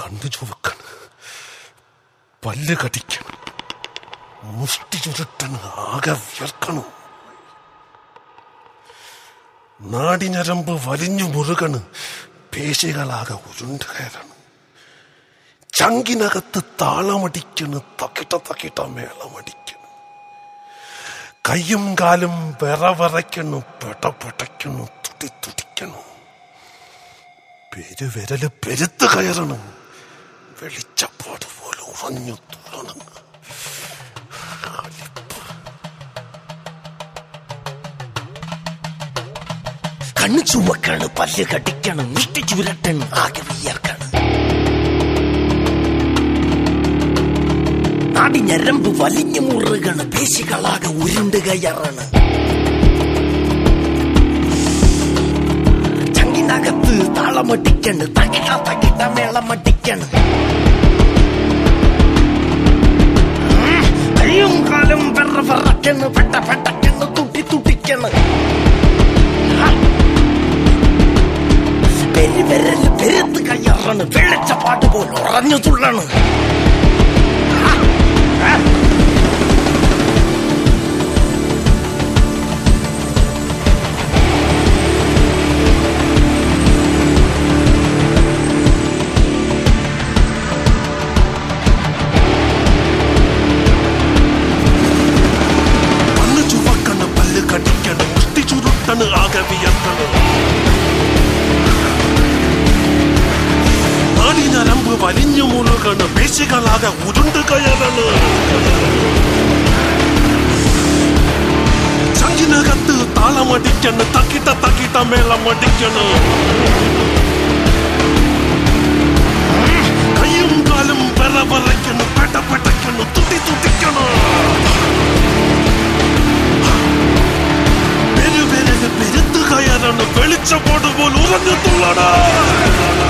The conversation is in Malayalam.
കണ്ണു ചുവക്കണം, പല്ല് കടിക്കണം, മുഷ്ടി ചുരുട്ടണം, ആകെ വിയർക്കണം, നാടിഞരമ്പ് വലിഞ്ഞു മുറുകണ്, പേശികളാകെ ഉരുണ്ട് കയറണം, ചങ്കിനകത്ത് താളമടിക്കണ്, തക്കിട്ട മേളമടിക്കണ്, കയ്യും കാലും വിറവിറയ്ക്കണു, പെടപെടയ്ക്കണു, തുടിക്കണു, പെരുവിരല് പെരുത്ത് കയറണം, വെളിച്ചപ്പാട് പോലെ ഉറഞ്ഞു തുള്ളണം. കണ്ണു ചുവക്കാണ്, പല്ല് കടിക്കണം, മുഷ്ടി ചുരട്ടണ്, ആകെ വിയർക്കാണ്, നാടിഞരമ്പ് വലിഞ്ഞു മുറുകണ്, പേശികളാകെ ഉരുണ്ട് കയറാണ്, ചങ്കിനകത്ത് താളമടിക്കണ്, തകിട്ട മേളമടിക്കണ്, കയ്യും കാലും വിറവിറക്കണ്, പെട്ടക്കണ്, തുടിക്കണ്, പെരുവിരല് പെരുത്ത് കയ്യാറാണ്, വെളിച്ചപ്പാട്ട് പോലെ ഉറഞ്ഞു തുള്ളണ്. കണ്ണു ചുവക്കണ്, പല്ല് കടിക്കണ്, മുഷ്ടി ചുരുട്ടണ്, ആകെ വിയർക്കണ്, നാടിഞരമ്പ് വലിഞ്ഞു മുറുകണ്, പേശികളാകെ ഉരുണ്ട് കയറണ്, ചങ്കിനകത്ത് താളമടിക്കണ്, തക്കിട്ട മേളമടിക്കണ്, കയ്യും കാലും വിറവിറയ്ക്കണ്, പെടപെടയ്ക്കണ്, തുടിക്കണ്, പെരുവിരല് പെരുത്ത് കയറണ്, വെളിച്ചപ്പാട് പോലെ ഉറഞ്ഞു തുള്ളണം.